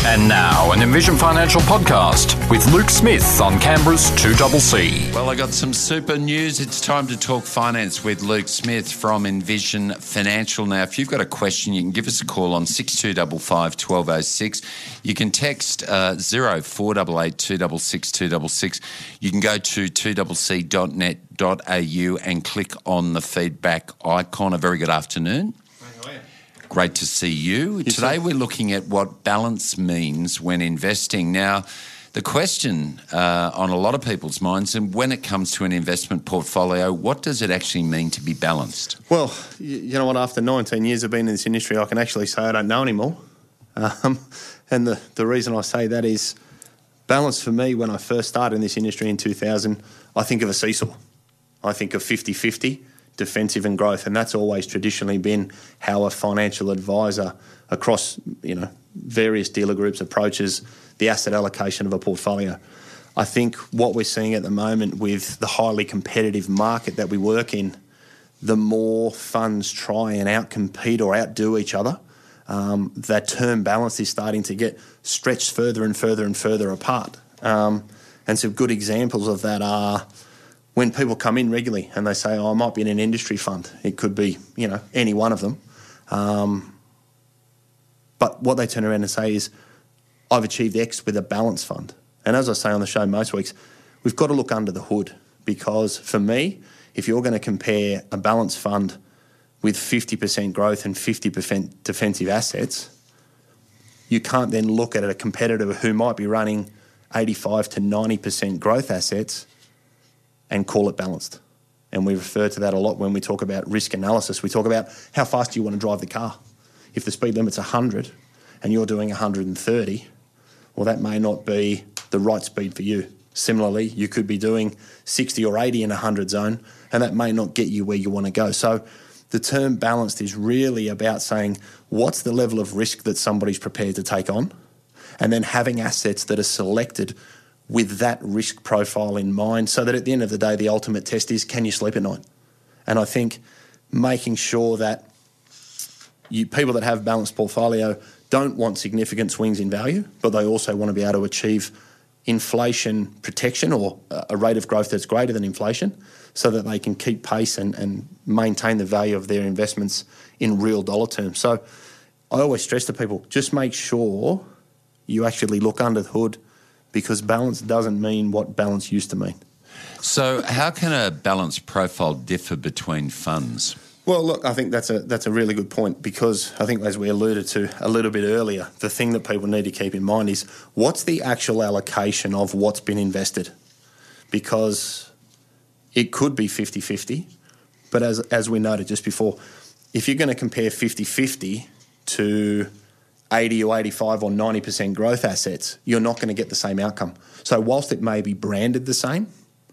And now, an Envision Financial podcast with Luke Smith on Canberra's 2CC. Well, I got some super news. It's time to talk finance with Luke Smith from Envision Financial. Now, if you've got a question, you can give us a call on 6255 1206. You can text 0488 266 266. You can go to 2cc.net.au and click on the feedback icon. A very good afternoon. Great to see you. Today we're looking at what balance means when investing. Now, the question on a lot of people's minds, and when it comes to an investment portfolio, what does it actually mean to be balanced? Well, you know what, after 19 years of being in this industry, I can actually say I don't know anymore. And the reason I say that is balance for me, when I first started in this industry in 2000, I think of a seesaw. I think of 50-50. Defensive and growth, and that's always traditionally been how a financial advisor across various dealer groups approaches the asset allocation of a portfolio. I think what we're seeing at the moment with the highly competitive market that we work in, the more funds try and outcompete or outdo each other, that term balance is starting to get stretched further and further and further apart. And some good examples of that are when people come in regularly and they say, I might be in an industry fund. It could be, any one of them. But what they turn around and say is, I've achieved X with a balance fund. And as I say on the show most weeks, we've got to look under the hood, because for me, if you're going to compare a balance fund with 50% growth and 50% defensive assets, you can't then look at a competitor who might be running 85 to 90% growth assets and call it balanced. And we refer to that a lot when we talk about risk analysis. We talk about how fast do you want to drive the car. If the speed limit's 100 and you're doing 130, well, that may not be the right speed for you. Similarly, you could be doing 60 or 80 in a 100 zone, and that may not get you where you want to go. So the term balanced is really about saying, what's the level of risk that somebody's prepared to take on? And then having assets that are selected with that risk profile in mind, so that at the end of the day, the ultimate test is, can you sleep at night? And I think making sure that people that have balanced portfolio don't want significant swings in value, but they also want to be able to achieve inflation protection or a rate of growth that's greater than inflation, so that they can keep pace and maintain the value of their investments in real dollar terms. So I always stress to people, just make sure you actually look under the hood, because balance doesn't mean what balance used to mean. So how can a balance profile differ between funds? Well, look, I think that's a really good point, because I think, as we alluded to a little bit earlier, the thing that people need to keep in mind is, what's the actual allocation of what's been invested? Because it could be 50-50, but as we noted just before, if you're going to compare 50-50 to 80 or 85 or 90% growth assets, you're not going to get the same outcome. So whilst it may be branded the same,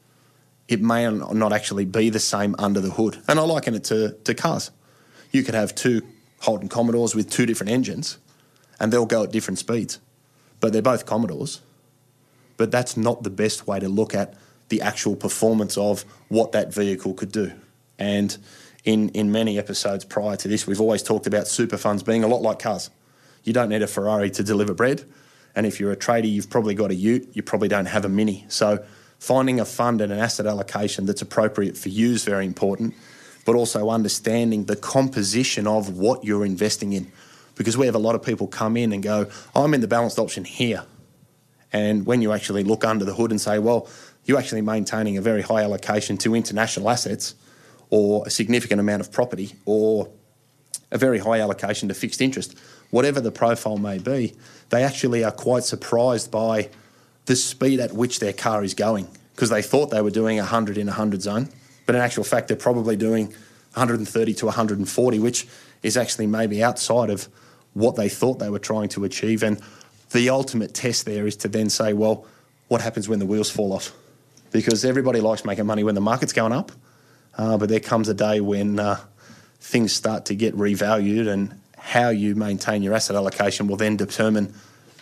it may not actually be the same under the hood. And I liken it to cars. You could have two Holden Commodores with two different engines, and they'll go at different speeds, but they're both Commodores. But that's not the best way to look at the actual performance of what that vehicle could do. And in many episodes prior to this, we've always talked about super funds being a lot like cars. You don't need a Ferrari to deliver bread. And if you're a trader, you've probably got a ute. You probably don't have a Mini. So finding a fund and an asset allocation that's appropriate for you is very important, but also understanding the composition of what you're investing in. Because we have a lot of people come in and go, I'm in the balanced option here. And when you actually look under the hood and say, well, you're actually maintaining a very high allocation to international assets, or a significant amount of property, or a very high allocation to fixed interest, whatever the profile may be, they actually are quite surprised by the speed at which their car is going, because they thought they were doing 100 in a 100 zone, but in actual fact, they're probably doing 130 to 140, which is actually maybe outside of what they thought they were trying to achieve. And the ultimate test there is to then say, well, what happens when the wheels fall off? Because everybody likes making money when the market's going up, but there comes a day when things start to get revalued, and how you maintain your asset allocation will then determine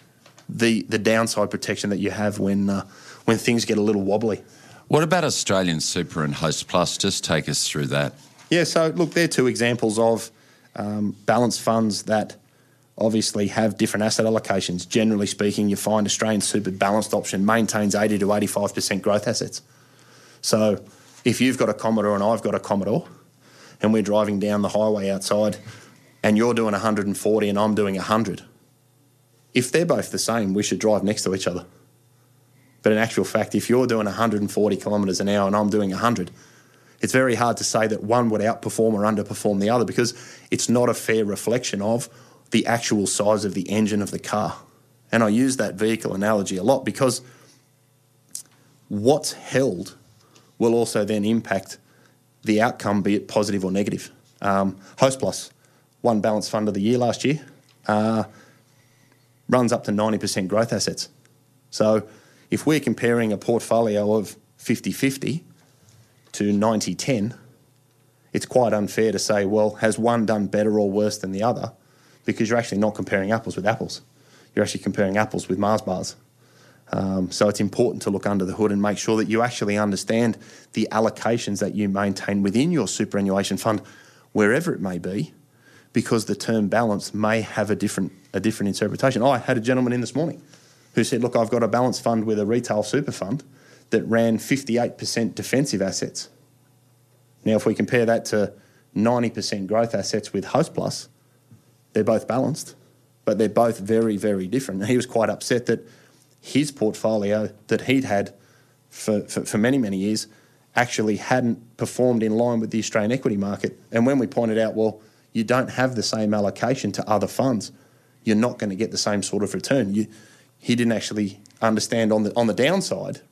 the downside protection that you have when things get a little wobbly. What about Australian Super and Host Plus? Just take us through that. Yeah, so look, they're two examples of balanced funds that obviously have different asset allocations. Generally speaking, you find Australian Super Balanced Option maintains 80 to 85% growth assets. So if you've got a Commodore and I've got a Commodore and we're driving down the highway outside and you're doing 140 and I'm doing 100, if they're both the same, we should drive next to each other. But in actual fact, if you're doing 140 kilometres an hour and I'm doing 100, it's very hard to say that one would outperform or underperform the other because it's not a fair reflection of the actual size of the engine of the car. And I use that vehicle analogy a lot because what's held will also then impact the outcome, be it positive or negative. Hostplus won Balanced Fund of the Year last year, runs up to 90% growth assets. So if we're comparing a portfolio of 50-50 to 90-10, it's quite unfair to say, well, has one done better or worse than the other? Because you're actually not comparing apples with apples. You're actually comparing apples with Mars bars. So it's important to look under the hood and make sure that you actually understand the allocations that you maintain within your superannuation fund, wherever it may be, because the term balance may have a different interpretation. I had a gentleman in this morning who said, look, I've got a balanced fund with a retail super fund that ran 58% defensive assets. Now, if we compare that to 90% growth assets with Hostplus, they're both balanced, but they're both very, very different. And he was quite upset that his portfolio that he'd had for many, many years actually hadn't performed in line with the Australian equity market. And when we pointed out, well, you don't have the same allocation to other funds, you're not going to get the same sort of return. He didn't actually understand on the downside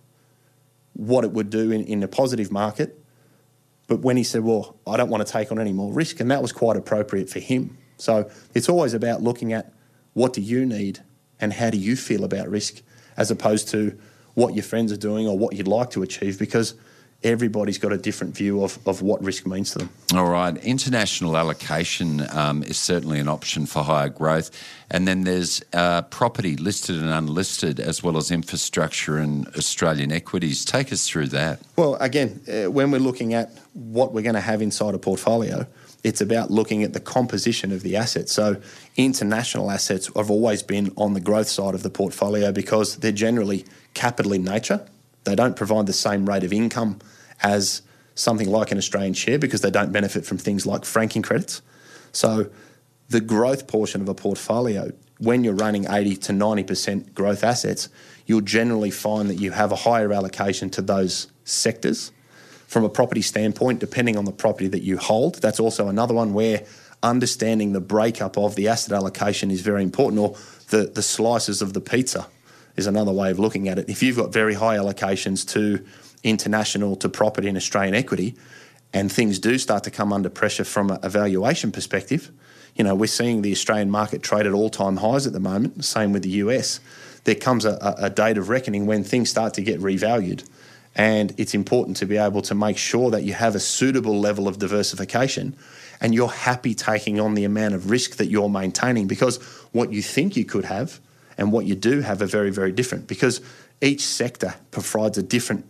what it would do in a positive market. But when he said, well, I don't want to take on any more risk, and that was quite appropriate for him. So it's always about looking at what do you need and how do you feel about risk, as opposed to what your friends are doing or what you'd like to achieve, because everybody's got a different view of what risk means to them. All right. International allocation is certainly an option for higher growth. And then there's property, listed and unlisted, as well as infrastructure and Australian equities. Take us through that. Well, again, when we're looking at what we're going to have inside a portfolio, it's about looking at the composition of the assets. So international assets have always been on the growth side of the portfolio because they're generally capital in nature. They don't provide the same rate of income as something like an Australian share because they don't benefit from things like franking credits. So the growth portion of a portfolio, when you're running 80 to 90% growth assets, you'll generally find that you have a higher allocation to those sectors. From a property standpoint, depending on the property that you hold, that's also another one where understanding the breakup of the asset allocation is very important, or the slices of the pizza is another way of looking at it. If you've got very high allocations to international, to property and Australian equity, and things do start to come under pressure from a valuation perspective, we're seeing the Australian market trade at all-time highs at the moment, same with the US. There comes a date of reckoning when things start to get revalued. And it's important to be able to make sure that you have a suitable level of diversification and you're happy taking on the amount of risk that you're maintaining, because what you think you could have and what you do have are very, very different, because each sector provides a different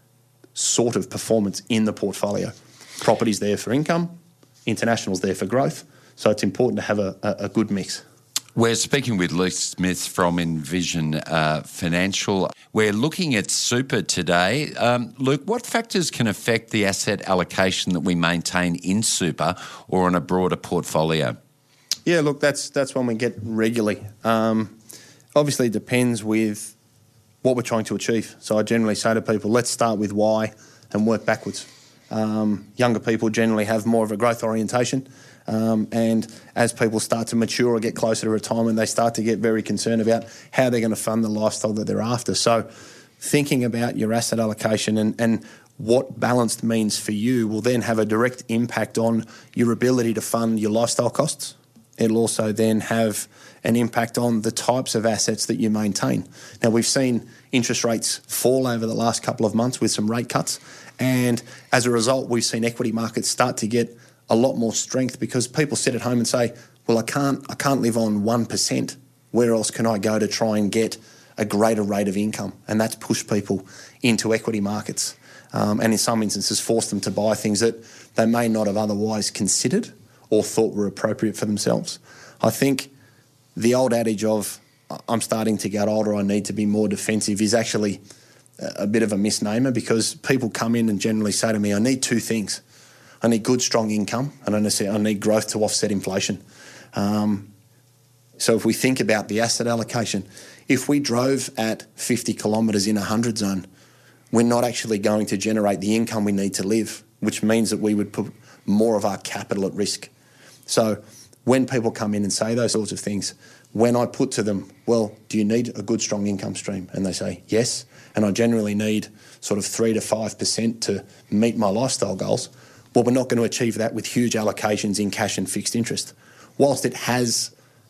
sort of performance in the portfolio. Property's there for income, international's there for growth, so it's important to have a good mix. We're speaking with Luke Smith from Envision Financial. We're looking at super today. Luke, what factors can affect the asset allocation that we maintain in super or on a broader portfolio? Yeah, look, that's one we get regularly. Obviously, it depends with what we're trying to achieve. So I generally say to people, let's start with why and work backwards. Younger people generally have more of a growth orientation. And as people start to mature or get closer to retirement, they start to get very concerned about how they're going to fund the lifestyle that they're after. So thinking about your asset allocation and what balanced means for you will then have a direct impact on your ability to fund your lifestyle costs. It'll also then have an impact on the types of assets that you maintain. Now, we've seen interest rates fall over the last couple of months with some rate cuts, and as a result, we've seen equity markets start to get a lot more strength because people sit at home and say, well, I can't live on 1%. Where else can I go to try and get a greater rate of income? And that's pushed people into equity markets, and in some instances forced them to buy things that they may not have otherwise considered or thought were appropriate for themselves. I think the old adage of I'm starting to get older, I need to be more defensive is actually a bit of a misnomer, because people come in and generally say to me, I need two things. I need good, strong income, and I need growth to offset inflation. So if we think about the asset allocation, if we drove at 50 kilometres in a 100 zone, we're not actually going to generate the income we need to live, which means that we would put more of our capital at risk. So when people come in and say those sorts of things, when I put to them, well, do you need a good, strong income stream? And they say, yes, and I generally need sort of 3 to 5% to meet my lifestyle goals. Well, we're not going to achieve that with huge allocations in cash and fixed interest. Whilst it has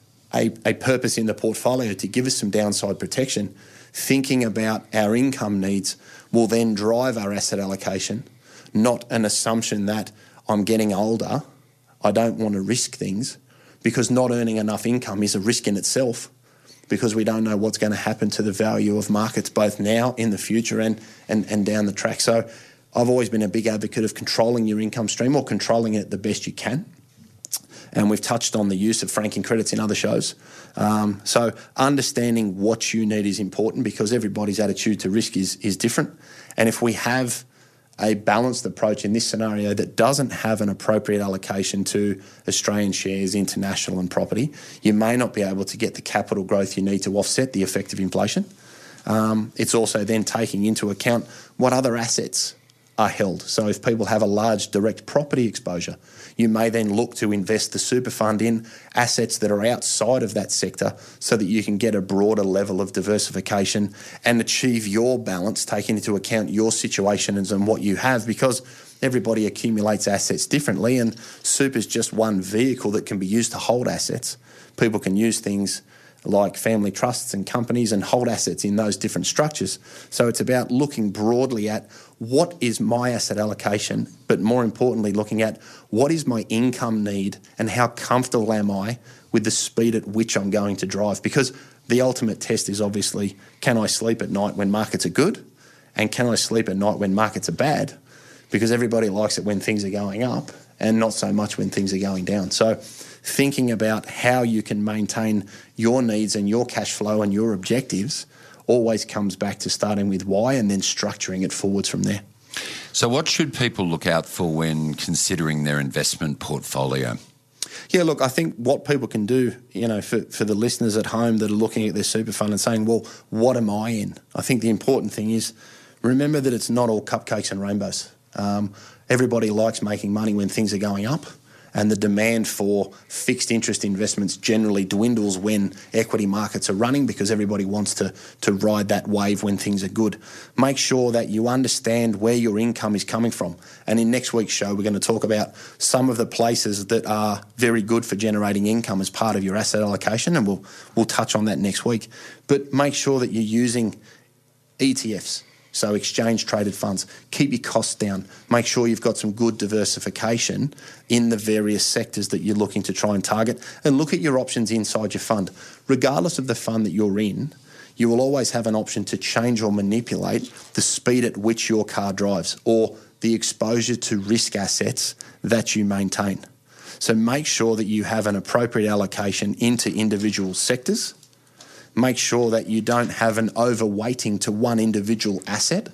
a purpose in the portfolio to give us some downside protection, thinking about our income needs will then drive our asset allocation, not an assumption that I'm getting older, I don't want to risk things, because not earning enough income is a risk in itself, because we don't know what's going to happen to the value of markets both now, in the future and down the track. So I've always been a big advocate of controlling your income stream, or controlling it the best you can. And we've touched on the use of franking credits in other shows. So understanding what you need is important, because everybody's attitude to risk is different. And if we have a balanced approach in this scenario that doesn't have an appropriate allocation to Australian shares, international and property, you may not be able to get the capital growth you need to offset the effect of inflation. It's also then taking into account what other assets are held. So if people have a large direct property exposure, you may then look to invest the super fund in assets that are outside of that sector, so that you can get a broader level of diversification and achieve your balance, taking into account your situation and what you have, because everybody accumulates assets differently, and super is just one vehicle that can be used to hold assets. People can use things like family trusts and companies and hold assets in those different structures. So it's about looking broadly at what is my asset allocation, but more importantly, looking at what is my income need and how comfortable am I with the speed at which I'm going to drive. Because the ultimate test is obviously, can I sleep at night when markets are good? And can I sleep at night when markets are bad? Because everybody likes it when things are going up, and not so much when things are going down. So thinking about how you can maintain your needs and your cash flow and your objectives always comes back to starting with why and then structuring it forwards from there. So what should people look out for when considering their investment portfolio? Yeah, look, I think what people can do, for the listeners at home that are looking at their super fund and saying, well, what am I in? I think the important thing is remember that it's not all cupcakes and rainbows. Everybody likes making money when things are going up, and the demand for fixed interest investments generally dwindles when equity markets are running, because everybody wants to ride that wave when things are good. Make sure that you understand where your income is coming from. And in next week's show, we're going to talk about some of the places that are very good for generating income as part of your asset allocation, and we'll touch on that next week. But make sure that you're using ETFs. So exchange-traded funds. Keep your costs down. Make sure you've got some good diversification in the various sectors that you're looking to try and target, and look at your options inside your fund. Regardless of the fund that you're in, you will always have an option to change or manipulate the speed at which your car drives, or the exposure to risk assets that you maintain. So make sure that you have an appropriate allocation into individual sectors. Make sure that you don't have an overweighting to one individual asset.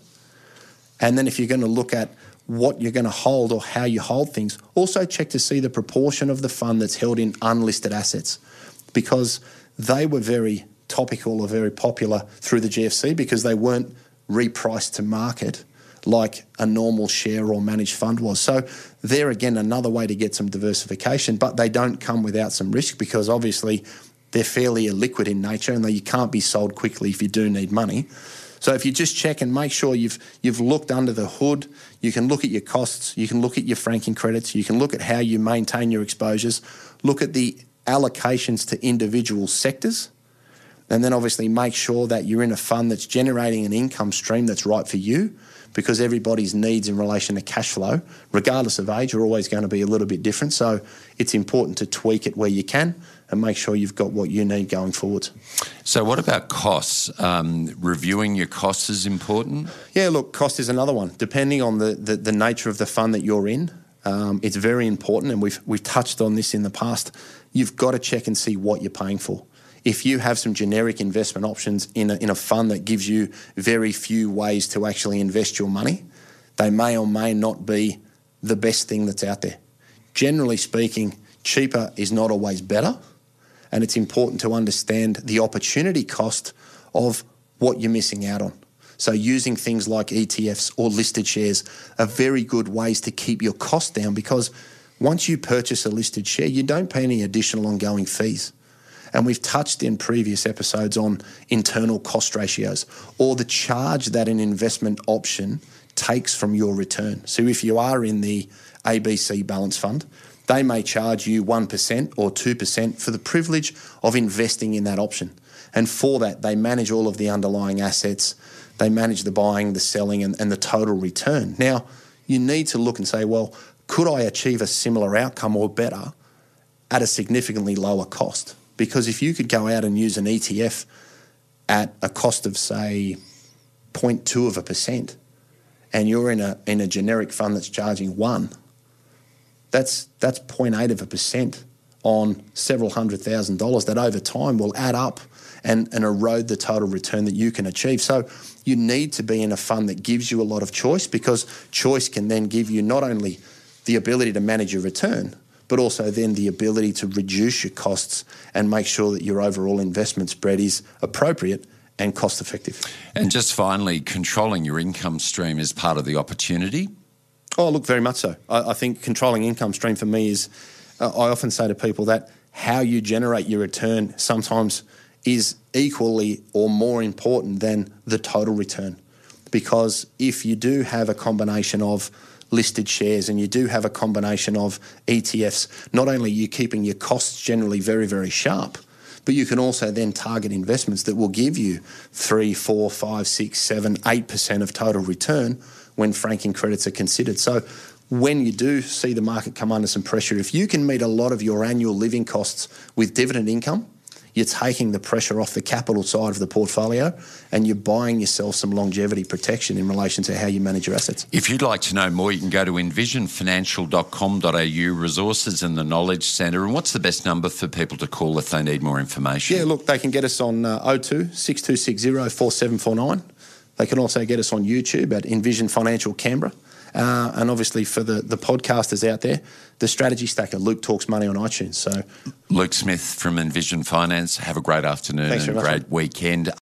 And then if you're going to look at what you're going to hold or how you hold things, also check to see the proportion of the fund that's held in unlisted assets, because they were very topical or very popular through the GFC because they weren't repriced to market like a normal share or managed fund was. So they're, again, another way to get some diversification, but they don't come without some risk, because obviously they're fairly illiquid in nature, and you can't be sold quickly if you do need money. So if you just check and make sure you've looked under the hood, you can look at your costs, you can look at your franking credits, you can look at how you maintain your exposures, look at the allocations to individual sectors, and then obviously make sure that you're in a fund that's generating an income stream that's right for you, because everybody's needs in relation to cash flow, regardless of age, are always going to be a little bit different. So it's important to tweak it where you can and make sure you've got what you need going forward. So what about costs? Reviewing your costs is important? Yeah, look, cost is another one. Depending on the nature of the fund that you're in, it's very important, and we've touched on this in the past. You've got to check and see what you're paying for. if you have some generic investment options in a fund that gives you very few ways to actually invest your money, they may or may not be the best thing that's out there. Generally speaking, cheaper is not always better, and it's important to understand the opportunity cost of what you're missing out on. So using things like ETFs or listed shares are very good ways to keep your cost down, because once you purchase a listed share, you don't pay any additional ongoing fees. And we've touched in previous episodes on internal cost ratios, or the charge that an investment option takes from your return. So if you are in the ABC Balance Fund, they may charge you 1% or 2% for the privilege of investing in that option. And for that, they manage all of the underlying assets, they manage the buying, the selling, and the total return. Now, you need to look and say, well, could I achieve a similar outcome or better at a significantly lower cost? Because if you could go out and use an ETF at a cost of, say, 0.2%, and you're in a generic fund that's charging 1%, that's 0.8% on several $100,000 that over time will add up and erode the total return that you can achieve. So you need to be in a fund that gives you a lot of choice, because choice can then give you not only the ability to manage your return, but also then the ability to reduce your costs and make sure that your overall investment spread is appropriate and cost effective. And just finally, controlling your income stream is part of the opportunity? Oh, look, very much so. I think controlling income stream for me is, I often say to people that how you generate your return sometimes is equally or more important than the total return. Because if you do have a combination of listed shares and you do have a combination of ETFs, not only are you keeping your costs generally very, very sharp, but you can also then target investments that will give you 3, 4, 5, 6, 7, 8% of total return when franking credits are considered. So when you do see the market come under some pressure, if you can meet a lot of your annual living costs with dividend income, you're taking the pressure off the capital side of the portfolio and you're buying yourself some longevity protection in relation to how you manage your assets. If you'd like to know more, you can go to envisionfinancial.com.au, resources in the Knowledge Centre. And what's the best number for people to call if they need more information? Yeah, look, they can get us on 02 6260 4749. They can also get us on YouTube at Envision Financial Canberra. And obviously for the podcasters out there, the Strategy Stacker, Luke Talks Money on iTunes. So, Luke Smith from Envision Finance, have a great afternoon and great weekend.